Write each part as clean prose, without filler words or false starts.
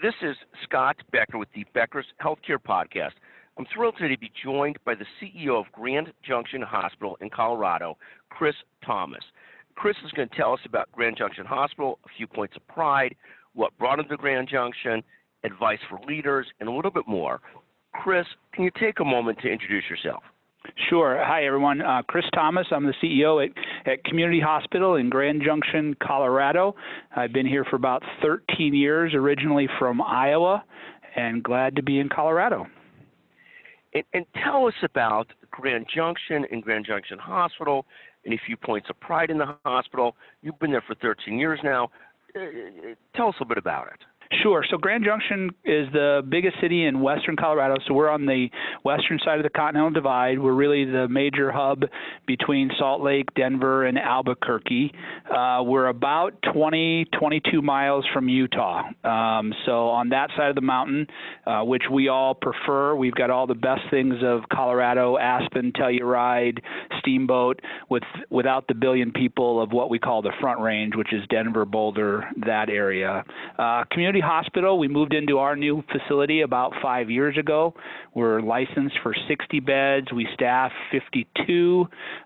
This is Scott Becker with the Becker's Healthcare Podcast. I'm thrilled today to be joined by the CEO of Grand Junction Hospital in Colorado, Chris Thomas. Chris is going to tell us about Grand Junction Hospital, a few points of pride, what brought him to Grand Junction, advice for leaders, and a little bit more. Chris, can you take a moment to introduce yourself? Sure. Hi, everyone. Chris Thomas. I'm the CEO at Community Hospital in Grand Junction, Colorado. I've been here for about 13 years, originally from Iowa, and glad to be in Colorado. And tell us about Grand Junction and Grand Junction Hospital and a few points of pride in the hospital. You've been there for 13 years now. Tell us a bit about it. Sure. So Grand Junction is the biggest city in western Colorado. So we're on the western side of the Continental Divide. We're really the major hub between Salt Lake, Denver, and Albuquerque. We're about 22 miles from Utah. So on that side of the mountain, which we all prefer, we've got all the best things of Colorado: Aspen, Telluride, Steamboat, without the billion people of what we call the Front Range, which is Denver, Boulder, that area. Community Hospital, we moved into our new facility about 5 years ago. We're licensed for 60 beds. We staff 52.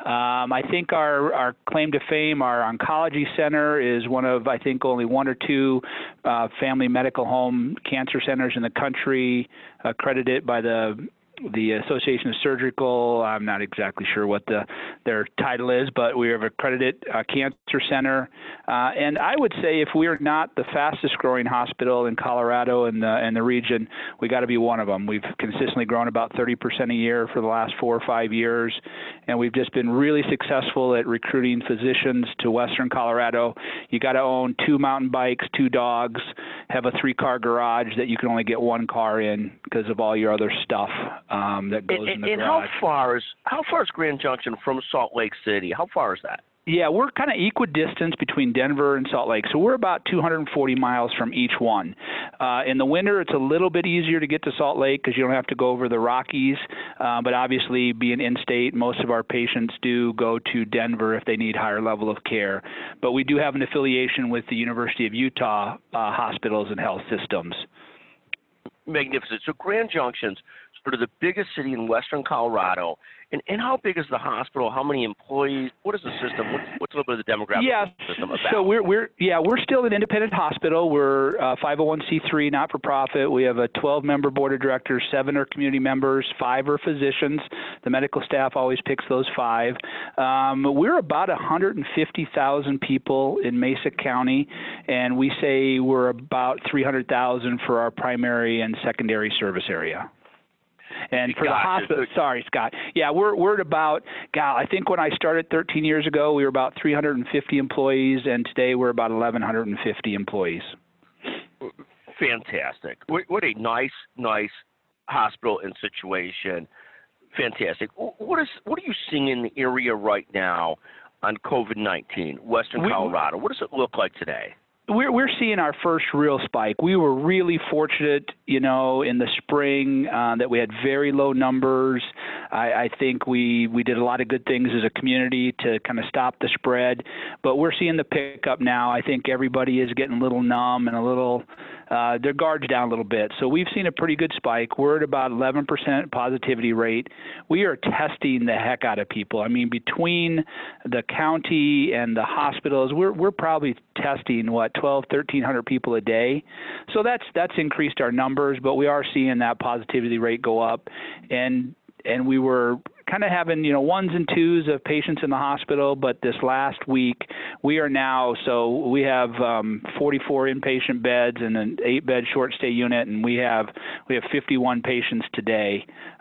I think our claim to fame, our oncology center, is one of, I think, only one or two family medical home cancer centers in the country accredited by the Association of Surgical. I'm not exactly sure what their title is, but we have accredited cancer center. And I would say if we are not the fastest growing hospital in Colorado and the region, we got to be one of them. We've consistently grown about 30% a year for the last 4 or 5 years, and we've just been really successful at recruiting physicians to western Colorado. You got to own 2 mountain bikes, 2 dogs, have a 3-car garage that you can only get 1 car in because of all your other stuff. That goes in the garage. And how far is Grand Junction from Salt Lake City? How far is that? Yeah, we're kind of equidistant between Denver and Salt Lake, so we're about 240 miles from each one. In the winter, it's a little bit easier to get to Salt Lake because you don't have to go over the Rockies, but obviously, being in-state, most of our patients do go to Denver if they need higher level of care. But we do have an affiliation with the University of Utah hospitals and health systems. Magnificent. So Grand Junction's sort of the biggest city in western Colorado. And how big is the hospital? How many employees? What is the system? What's a little bit of the demographic system about? So we're still an independent hospital. We're 501c3, not for profit. We have a 12-member board of directors. 7 are community members. 5 are physicians. The medical staff always picks those 5. We're about 150,000 people in Mesa County, and we say we're about 300,000 for our primary and secondary service area. And for the hospital, sorry, Scott. Yeah, we're at about, I think when I started 13 years ago, we were about 350 employees, and today we're about 1,150 employees. Fantastic. What a nice hospital and situation. Fantastic. What are you seeing in the area right now on COVID-19, Western Colorado? What does it look like today? We're seeing our first real spike. We were really fortunate, in the spring that we had very low numbers. I think we did a lot of good things as a community to kind of stop the spread, but we're seeing the pickup now. I think everybody is getting a little numb and a little their guards down a little bit. So we've seen a pretty good spike. We're at about 11% positivity rate. We are testing the heck out of people. I mean, between the county and the hospitals, we're probably testing 1,200-1,300 people a day. So that's increased our numbers, but we are seeing that positivity rate go up, and we were kind of having, ones and twos of patients in the hospital, but this last week we are now, so we have 44 inpatient beds and an 8-bed short stay unit, and we have 51 patients today.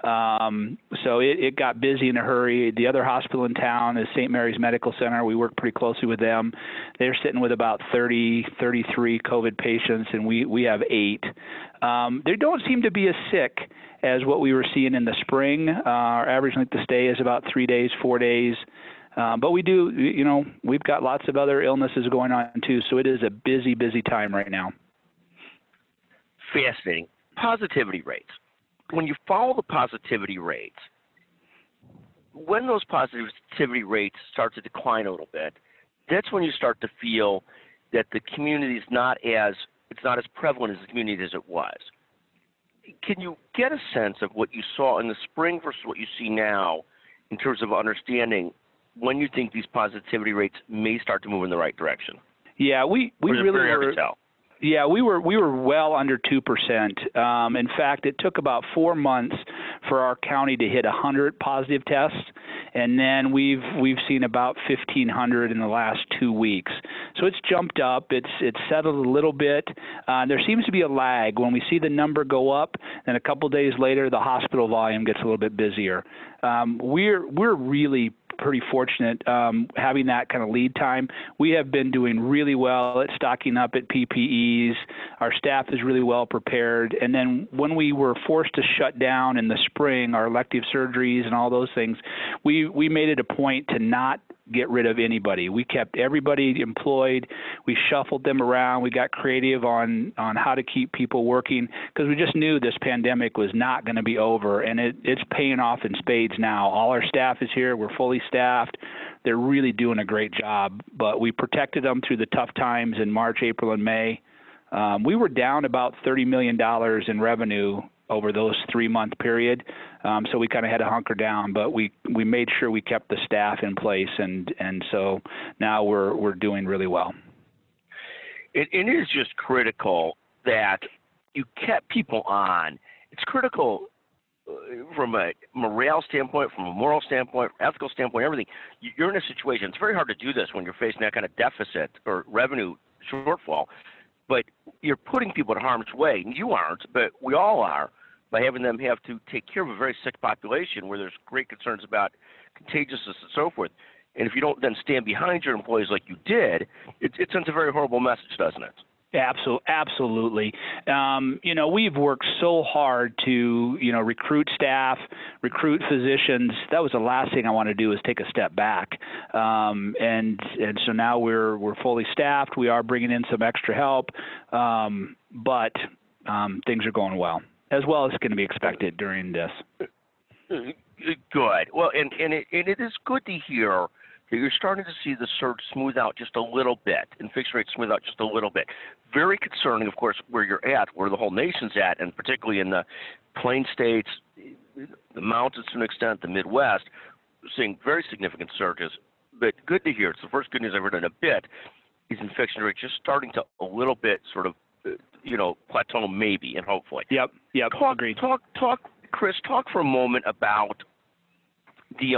So it got busy in a hurry. The other hospital in town is St. Mary's Medical Center. We work pretty closely with them. They're sitting with about 33 COVID patients, and we have 8. They don't seem to be as sick as what we were seeing in the spring. Our average length of stay is about 3 days, 4 days. But we do, we've got lots of other illnesses going on too, so it is a busy time right now. Fascinating. Positivity rates. When you follow the positivity rates, when those positivity rates start to decline a little bit, that's when you start to feel that the community is not as it's not as prevalent as the community as it was. Can you get a sense of what you saw in the spring versus what you see now in terms of understanding when you think these positivity rates may start to move in the right direction? Yeah, we really very hard were. to tell? Yeah, we were well under 2%. In fact, it took about 4 months for our county to hit 100 positive tests, and then we've seen about 1,500 in the last 2 weeks. So it's jumped up. It's settled a little bit. There seems to be a lag when we see the number go up, and a couple days later the hospital volume gets a little bit busier. We're really pretty fortunate having that kind of lead time. We have been doing really well at stocking up at PPEs. Our staff is really well prepared. And then when we were forced to shut down in the spring, our elective surgeries and all those things, we made it a point to not get rid of anybody. We kept everybody employed. We shuffled them around. We got creative on how to keep people working because we just knew this pandemic was not going to be over, and it's paying off in spades now. All our staff is here. We're fully staffed. They're really doing a great job, but we protected them through the tough times in March, April, and May. We were down about $30 million in revenue over those 3-month period. So we kind of had to hunker down, but we made sure we kept the staff in place, and so now we're doing really well. It is just critical that you kept people on. It's critical from a morale standpoint, from a moral standpoint, ethical standpoint, everything. You're in a situation. It's very hard to do this when you're facing that kind of deficit or revenue shortfall, but you're putting people in harm's way. And you aren't, but we all are, by having them have to take care of a very sick population where there's great concerns about contagiousness and so forth. And if you don't then stand behind your employees like you did, it sends a very horrible message, doesn't it? Absolutely. We've worked so hard to, recruit staff, recruit physicians. That was the last thing I want to do is take a step back. And so now we're fully staffed. We are bringing in some extra help, but things are going well as can be expected during this. Good. Well, and it is good to hear that you're starting to see the surge smooth out just a little bit, infection rates smooth out just a little bit. Very concerning, of course, where you're at, where the whole nation's at, and particularly in the plain states, the mountains to an extent, the Midwest, seeing very significant surges. But good to hear. It's the first good news I've heard in a bit, is infection rates just starting to a little bit sort of, plateau maybe, and hopefully. Yep, agreed. Chris, talk for a moment about the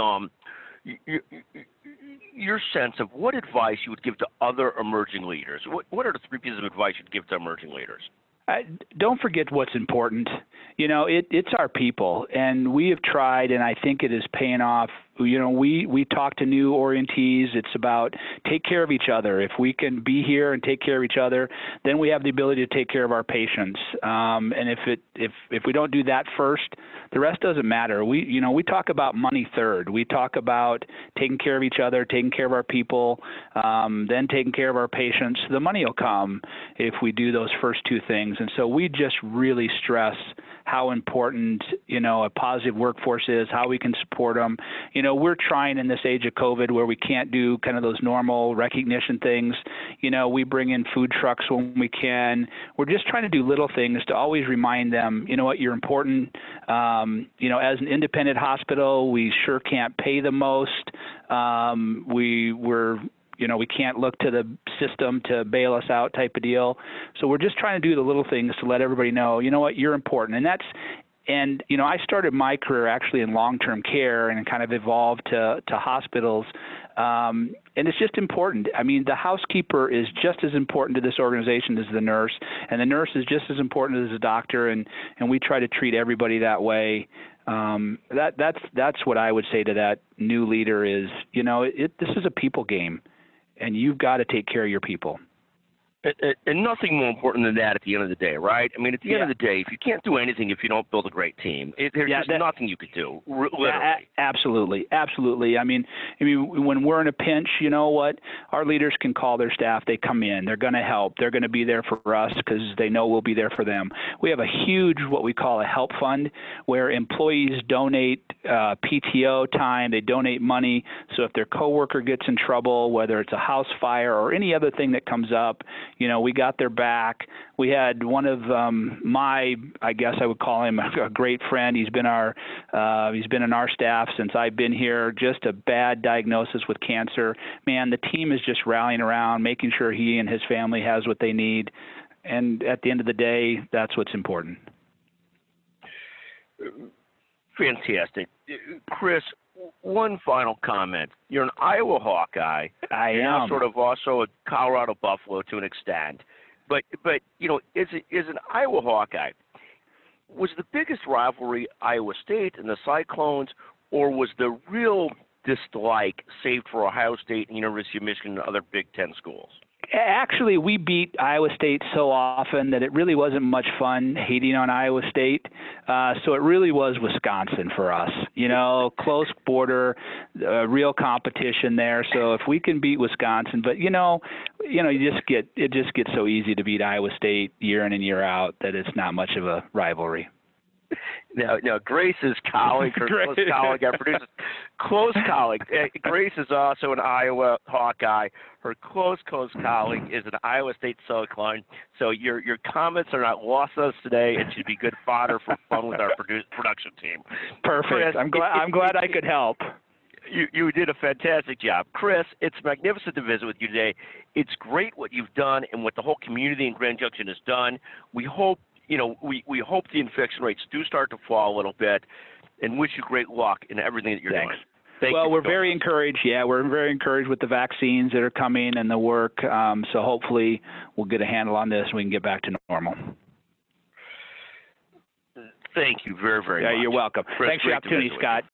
your sense of what advice you would give to other emerging leaders. What are the 3 pieces of advice you'd give to emerging leaders? Don't forget what's important. It's our people, and we have tried, and I think it is paying off. We talk to new orientees. It's about take care of each other. If we can be here and take care of each other, then we have the ability to take care of our patients. And if we don't do that first, the rest doesn't matter. We talk about money third. We talk about taking care of each other, taking care of our people, then taking care of our patients. The money will come if we do those first 2 things. And so we just really stress how important, a positive workforce is, how we can support them. We're trying in this age of COVID where we can't do kind of those normal recognition things. We bring in food trucks when we can. We're just trying to do little things to always remind them, you're important. As an independent hospital, we sure can't pay the most. We can't look to the system to bail us out type of deal. So we're just trying to do the little things to let everybody know, you're important. And I started my career actually in long-term care and kind of evolved to hospitals. And it's just important. I mean, the housekeeper is just as important to this organization as the nurse, and the nurse is just as important as the doctor, and we try to treat everybody that way. That's what I would say to that new leader is, this is a people game, and you've got to take care of your people. And nothing more important than that at the end of the day, right? I mean, at the end of the day, if you can't do anything if you don't build a great team, there's just nothing you could do, literally. Absolutely. I mean, when we're in a pinch, you know what? Our leaders can call their staff. They come in. They're going to help. They're going to be there for us because they know we'll be there for them. We have a huge, what we call a help fund, where employees donate PTO time. They donate money. So if their coworker gets in trouble, whether it's a house fire or any other thing that comes up, we got their back. We had one of I guess I would call him a great friend. He's been in our staff since I've been here. Just a bad diagnosis with cancer. Man, the team is just rallying around, making sure he and his family has what they need. And at the end of the day, that's what's important. Fantastic. Chris, one final comment. You're an Iowa Hawkeye. You're now sort of also a Colorado Buffalo to an extent. But as an Iowa Hawkeye, was the biggest rivalry Iowa State and the Cyclones, or was the real dislike saved for Ohio State and University of Michigan and other Big Ten schools? Actually, we beat Iowa State so often that it really wasn't much fun hating on Iowa State. So it really was Wisconsin for us. Close border, real competition there. So if we can beat Wisconsin, but it just gets so easy to beat Iowa State year in and year out that it's not much of a rivalry. No, Grace's colleague, her close colleague, our producer, close colleague. Grace is also an Iowa Hawkeye. Her close colleague is an Iowa State Cyclone. So your comments are not lost on us today. It should be good fodder for fun with our production team. Perfect. Chris, I'm glad I could help. You did a fantastic job. Chris, it's magnificent to visit with you today. It's great what you've done and what the whole community in Grand Junction has done. We hope we hope the infection rates do start to fall a little bit, and wish you great luck in everything that you're doing. Thank you. We're very encouraged. Yeah, we're very encouraged with the vaccines that are coming and the work. So hopefully we'll get a handle on this and we can get back to normal. Thank you very, very much. You're welcome. Chris, thanks for the opportunity, Scott.